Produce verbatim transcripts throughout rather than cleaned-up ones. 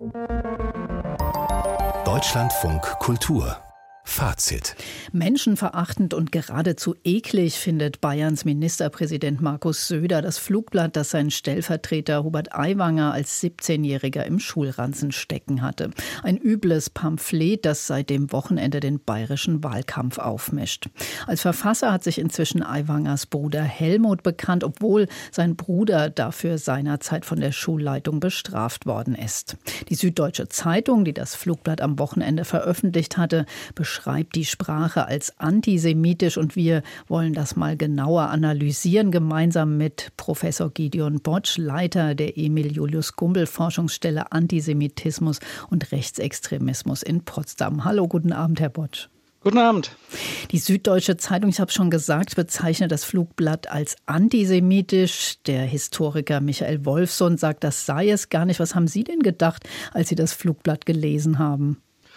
Deutschlandfunk Kultur Fazit. Menschenverachtend und geradezu eklig findet Bayerns Ministerpräsident Markus Söder das Flugblatt, das sein Stellvertreter Hubert Aiwanger als siebzehnjähriger im Schulranzen stecken hatte. Ein übles Pamphlet, das seit dem Wochenende den bayerischen Wahlkampf aufmischt. Als Verfasser hat sich inzwischen Aiwangers Bruder Helmut bekannt, obwohl sein Bruder dafür seinerzeit von der Schulleitung bestraft worden ist. Die Süddeutsche Zeitung, die das Flugblatt am Wochenende veröffentlicht hatte, beschreibt die Sprache als antisemitisch und wir wollen das mal genauer analysieren, gemeinsam mit Professor Gideon Botsch, Leiter der Emil-Julius-Gumbel-Forschungsstelle Antisemitismus und Rechtsextremismus in Potsdam. Hallo, guten Abend, Herr Botsch. Guten Abend. Die Süddeutsche Zeitung, ich habe es schon gesagt, bezeichnet das Flugblatt als antisemitisch. Der Historiker Michael Wolfsohn sagt, das sei es gar nicht. Was haben Sie denn gedacht, als Sie das Flugblatt gelesen haben?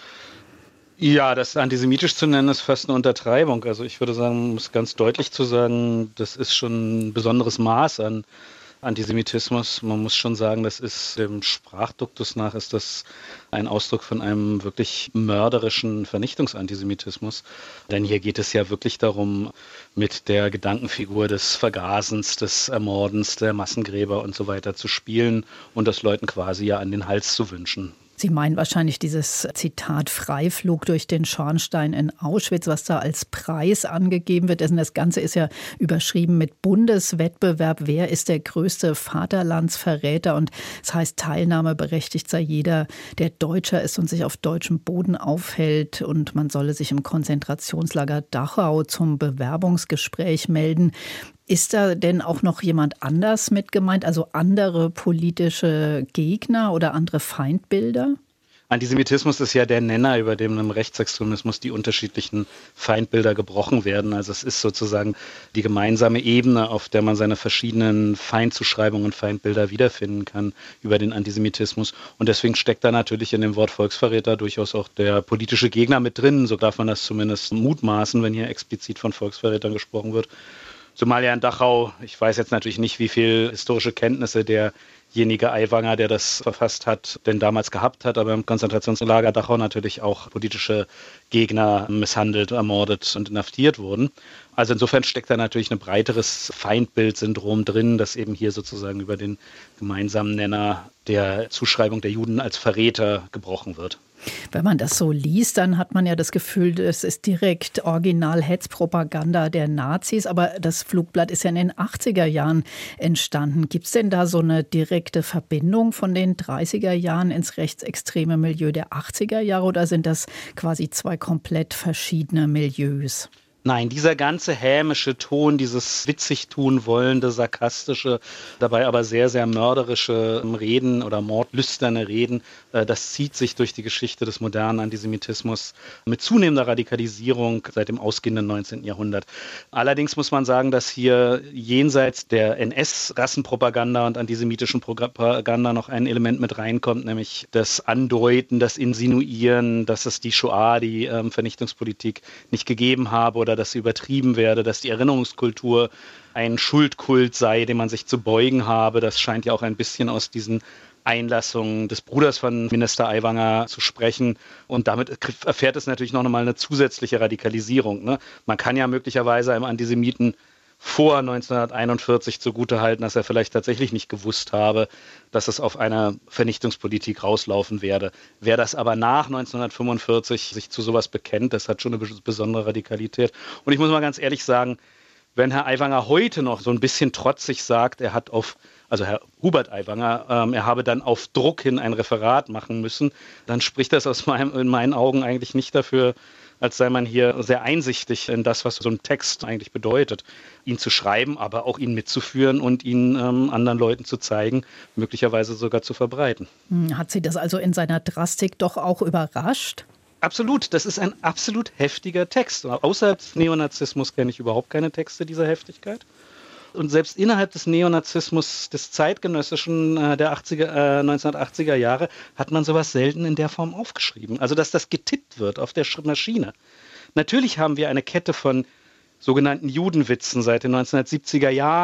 Ja, das antisemitisch zu nennen, ist fast eine Untertreibung. Also ich würde sagen, um es ganz deutlich zu sagen, das ist schon ein besonderes Maß an Antisemitismus. Man muss schon sagen, das ist dem Sprachduktus nach ist das ein Ausdruck von einem wirklich mörderischen Vernichtungsantisemitismus. Denn hier geht es ja wirklich darum, mit der Gedankenfigur des Vergasens, des Ermordens, der Massengräber und so weiter zu spielen und das Leuten quasi ja an den Hals zu wünschen. Sie meinen wahrscheinlich dieses Zitat Freiflug durch den Schornstein in Auschwitz, was da als Preis angegeben wird. Das Ganze ist ja überschrieben mit Bundeswettbewerb. Wer ist der größte Vaterlandsverräter? Und es heißt, teilnahmeberechtigt sei jeder, der Deutscher ist und sich auf deutschem Boden aufhält. Und man solle sich im Konzentrationslager Dachau zum Bewerbungsgespräch melden. Ist da denn auch noch jemand anders mit gemeint, also andere politische Gegner oder andere Feindbilder? Antisemitismus ist ja der Nenner, über dem im Rechtsextremismus die unterschiedlichen Feindbilder gebrochen werden. Also es ist sozusagen die gemeinsame Ebene, auf der man seine verschiedenen Feindzuschreibungen und Feindbilder wiederfinden kann über den Antisemitismus. Und deswegen steckt da natürlich in dem Wort Volksverräter durchaus auch der politische Gegner mit drin. So darf man das zumindest mutmaßen, wenn hier explizit von Volksverrätern gesprochen wird. Zumal ja in Dachau, ich weiß jetzt natürlich nicht, wie viel historische Kenntnisse derjenige Aiwanger, der das verfasst hat, denn damals gehabt hat, aber im Konzentrationslager Dachau natürlich auch politische Gegner misshandelt, ermordet und inhaftiert wurden. Also insofern steckt da natürlich ein breiteres Feindbildsyndrom drin, das eben hier sozusagen über den gemeinsamen Nenner der Zuschreibung der Juden als Verräter gebrochen wird. Wenn man das so liest, dann hat man ja das Gefühl, das ist direkt Original-Hetzpropaganda der Nazis. Aber das Flugblatt ist ja in den achtziger Jahren entstanden. Gibt es denn da so eine direkte Verbindung von den dreißiger Jahren ins rechtsextreme Milieu der achtziger Jahre oder sind das quasi zwei komplett verschiedene Milieus? Nein, dieser ganze hämische Ton, dieses witzig tun wollende, sarkastische, dabei aber sehr, sehr mörderische Reden oder mordlüsterne Reden, das zieht sich durch die Geschichte des modernen Antisemitismus mit zunehmender Radikalisierung seit dem ausgehenden neunzehnten Jahrhundert. Allerdings muss man sagen, dass hier jenseits der N S-Rassenpropaganda und antisemitischen Propaganda noch ein Element mit reinkommt, nämlich das Andeuten, das Insinuieren, dass es die Shoah, die ähm, Vernichtungspolitik nicht gegeben habe oder dass sie übertrieben werde, dass die Erinnerungskultur ein Schuldkult sei, dem man sich zu beugen habe. Das scheint ja auch ein bisschen aus diesen Einlassungen des Bruders von Minister Aiwanger zu sprechen. Und damit erfährt es natürlich noch einmal eine zusätzliche Radikalisierung. Ne? Man kann ja möglicherweise einem Antisemiten vor neunzehnhunderteinundvierzig zugutehalten, dass er vielleicht tatsächlich nicht gewusst habe, dass es auf eine Vernichtungspolitik rauslaufen werde. Wer das aber nach neunzehnhundertfünfundvierzig sich zu sowas bekennt, das hat schon eine besondere Radikalität. Und ich muss mal ganz ehrlich sagen, wenn Herr Aiwanger heute noch so ein bisschen trotzig sagt, er hat auf, also Herr Hubert Aiwanger, ähm, er habe dann auf Druck hin ein Referat machen müssen, dann spricht das aus meinem, in meinen Augen eigentlich nicht dafür, als sei man hier sehr einsichtig in das, was so ein Text eigentlich bedeutet, ihn zu schreiben, aber auch ihn mitzuführen und ihn ähm, anderen Leuten zu zeigen, möglicherweise sogar zu verbreiten. Hat Sie das also in seiner Drastik doch auch überrascht? Absolut, das ist ein absolut heftiger Text. Außerhalb des Neonazismus kenne ich überhaupt keine Texte dieser Heftigkeit. Und selbst innerhalb des Neonazismus, des zeitgenössischen äh, der achtziger, äh, neunzehnhundertachtziger Jahre, hat man sowas selten in der Form aufgeschrieben. Also, dass das getippt wird auf der Maschine. Natürlich haben wir eine Kette von sogenannten Judenwitzen seit den neunzehnhundertsiebziger Jahren,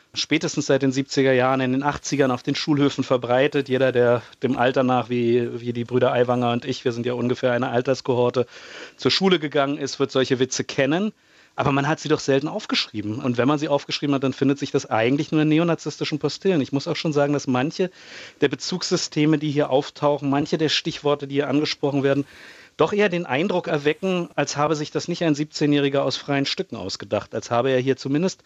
spätestens seit den siebziger Jahren, in den achtzigern auf den Schulhöfen verbreitet. Jeder, der dem Alter nach, wie, wie die Brüder Aiwanger und ich, wir sind ja ungefähr eine Alterskohorte, zur Schule gegangen ist, wird solche Witze kennen. Aber man hat sie doch selten aufgeschrieben. Und wenn man sie aufgeschrieben hat, dann findet sich das eigentlich nur in neonazistischen Postillen. Ich muss auch schon sagen, dass manche der Bezugssysteme, die hier auftauchen, manche der Stichworte, die hier angesprochen werden, doch eher den Eindruck erwecken, als habe sich das nicht ein siebzehnjähriger aus freien Stücken ausgedacht, als habe er hier zumindest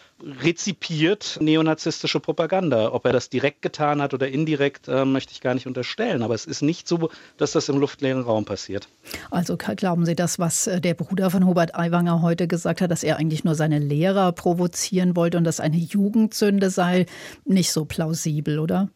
rezipiert neonazistische Propaganda. Ob er das direkt getan hat oder indirekt, äh, möchte ich gar nicht unterstellen. Aber es ist nicht so, dass das im luftleeren Raum passiert. Also glauben Sie das, was der Bruder von Hubert Aiwanger heute gesagt hat, dass er eigentlich nur seine Lehrer provozieren wollte und dass eine Jugendsünde sei, nicht so plausibel, oder?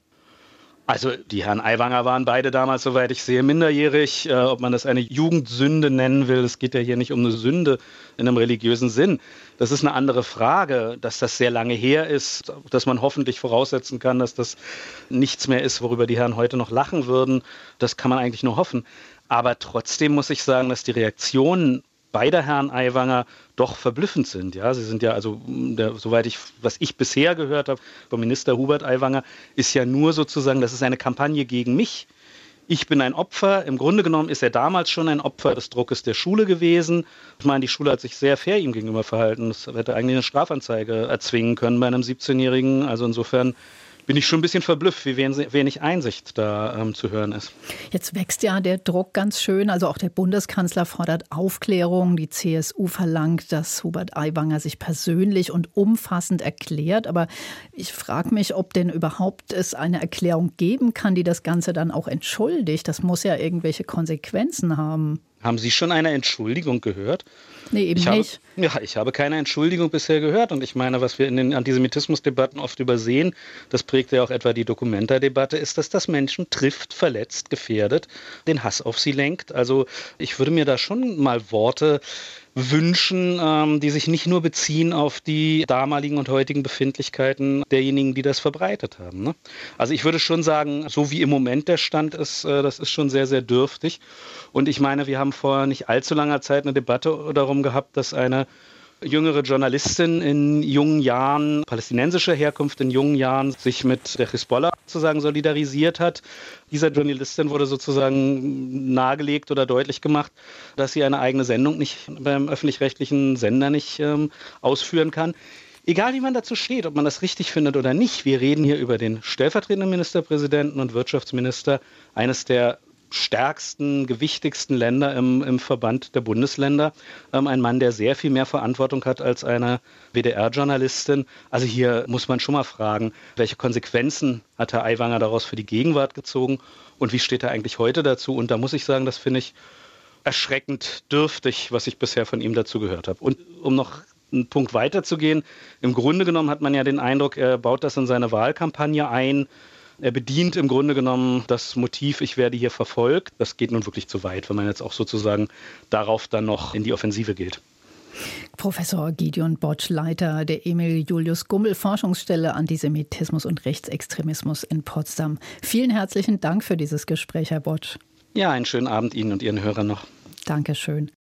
Also die Herren Aiwanger waren beide damals, soweit ich sehe, minderjährig. Äh, ob man das eine Jugendsünde nennen will, es geht ja hier nicht um eine Sünde in einem religiösen Sinn. Das ist eine andere Frage, dass das sehr lange her ist, dass man hoffentlich voraussetzen kann, dass das nichts mehr ist, worüber die Herren heute noch lachen würden. Das kann man eigentlich nur hoffen. Aber trotzdem muss ich sagen, dass die Reaktionen beider Herren Aiwanger doch verblüffend sind. Ja, sie sind ja, also der, soweit ich, was ich bisher gehört habe vom Minister Hubert Aiwanger, ist ja nur sozusagen, das ist eine Kampagne gegen mich. Ich bin ein Opfer. Im Grunde genommen ist er damals schon ein Opfer des Druckes der Schule gewesen. Ich meine, die Schule hat sich sehr fair ihm gegenüber verhalten. Das hätte eigentlich eine Strafanzeige erzwingen können bei einem siebzehnjährigen. Also insofern bin ich schon ein bisschen verblüfft, wie wenig Einsicht da ähm, zu hören ist. Jetzt wächst ja der Druck ganz schön. Also auch der Bundeskanzler fordert Aufklärung. Die C S U verlangt, dass Hubert Aiwanger sich persönlich und umfassend erklärt. Aber ich frage mich, ob denn überhaupt es eine Erklärung geben kann, die das Ganze dann auch entschuldigt. Das muss ja irgendwelche Konsequenzen haben. Haben Sie schon eine Entschuldigung gehört? Nee, eben ich nicht. Habe, ja, ich habe keine Entschuldigung bisher gehört. Und ich meine, was wir in den Antisemitismusdebatten oft übersehen, das prägt ja auch etwa die Documenta-Debatte, ist, dass das Menschen trifft, verletzt, gefährdet, den Hass auf sie lenkt. Also ich würde mir da schon mal Worte wünschen, ähm, die sich nicht nur beziehen auf die damaligen und heutigen Befindlichkeiten derjenigen, die das verbreitet haben. Ne? Also ich würde schon sagen, so wie im Moment der Stand ist, äh, das ist schon sehr, sehr dürftig. Und ich meine, wir haben vor nicht allzu langer Zeit eine Debatte darum gehabt, dass eine jüngere Journalistin in jungen Jahren, palästinensischer Herkunft in jungen Jahren, sich mit der Hisbollah sozusagen solidarisiert hat. Dieser Journalistin wurde sozusagen nahegelegt oder deutlich gemacht, dass sie eine eigene Sendung nicht beim öffentlich-rechtlichen Sender nicht ähm, ausführen kann. Egal wie man dazu steht, ob man das richtig findet oder nicht, wir reden hier über den stellvertretenden Ministerpräsidenten und Wirtschaftsminister eines der stärksten, gewichtigsten Länder im, im Verband der Bundesländer. Ähm, ein Mann, der sehr viel mehr Verantwortung hat als eine W D R-Journalistin. Also hier muss man schon mal fragen, welche Konsequenzen hat Herr Aiwanger daraus für die Gegenwart gezogen und wie steht er eigentlich heute dazu? Und da muss ich sagen, das finde ich erschreckend dürftig, was ich bisher von ihm dazu gehört habe. Und um noch einen Punkt weiterzugehen, im Grunde genommen hat man ja den Eindruck, er baut das in seine Wahlkampagne ein. Er bedient im Grunde genommen das Motiv, ich werde hier verfolgt. Das geht nun wirklich zu weit, wenn man jetzt auch sozusagen darauf dann noch in die Offensive geht. Professor Gideon Botsch, Leiter der Emil Julius Gumbel Forschungsstelle Antisemitismus und Rechtsextremismus in Potsdam. Vielen herzlichen Dank für dieses Gespräch, Herr Botsch. Ja, einen schönen Abend Ihnen und Ihren Hörern noch. Dankeschön.